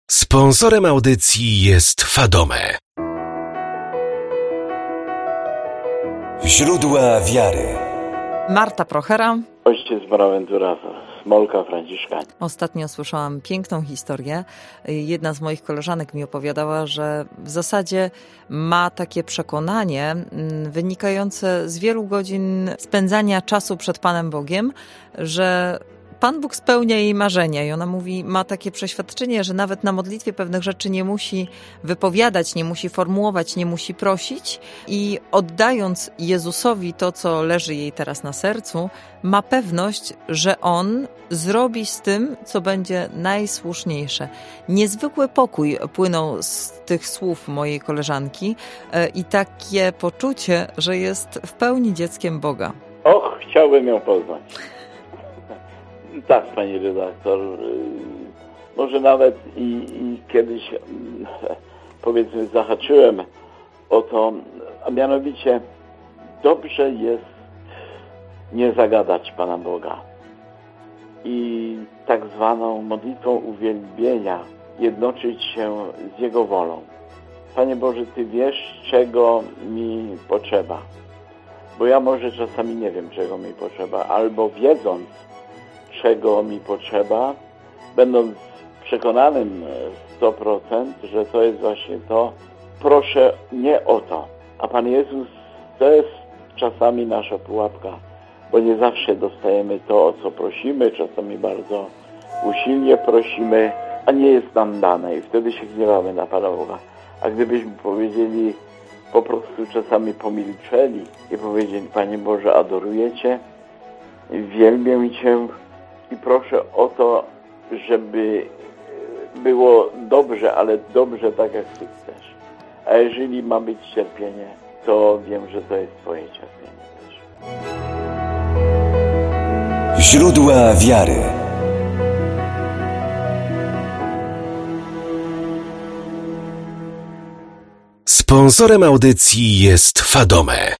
Sponsorem audycji jest Fadome. Źródła wiary. Marta Prochera. Ojciec Bonaventura, Smolka Franciszkanin. Ostatnio słyszałam piękną historię. Jedna z moich koleżanek mi opowiadała, że w zasadzie ma takie przekonanie wynikające z wielu godzin spędzania czasu przed Panem Bogiem, że Pan Bóg spełnia jej marzenia i ona mówi, ma takie przeświadczenie, że nawet na modlitwie pewnych rzeczy nie musi wypowiadać, nie musi formułować, nie musi prosić i oddając Jezusowi to, co leży jej teraz na sercu, ma pewność, że On zrobi z tym, co będzie najsłuszniejsze. Niezwykły pokój płynął z tych słów mojej koleżanki i takie poczucie, że jest w pełni dzieckiem Boga. Och, chciałbym ją poznać. Tak, pani redaktor. Może nawet i kiedyś, powiedzmy, zahaczyłem o to, a mianowicie dobrze jest nie zagadać Pana Boga i tak zwaną modlitwą uwielbienia jednoczyć się z Jego wolą. Panie Boże, Ty wiesz, czego mi potrzeba, bo ja może czasami nie wiem, czego mi potrzeba, albo wiedząc, czego mi potrzeba, będąc przekonanym 100%, że to jest właśnie to, proszę nie o to. A Pan Jezus, to jest czasami nasza pułapka, bo nie zawsze dostajemy to, o co prosimy, czasami bardzo usilnie prosimy, a nie jest nam dane i wtedy się gniewamy na Pana Boga. A gdybyśmy powiedzieli, po prostu czasami pomilczeli i powiedzieli, Panie Boże, adoruję Cię, wielbię Cię, i proszę o to, żeby było dobrze, ale dobrze tak, jak Ty chcesz. A jeżeli ma być cierpienie, to wiem, że to jest Twoje cierpienie też. Źródła wiary. Sponsorem audycji jest Fadome.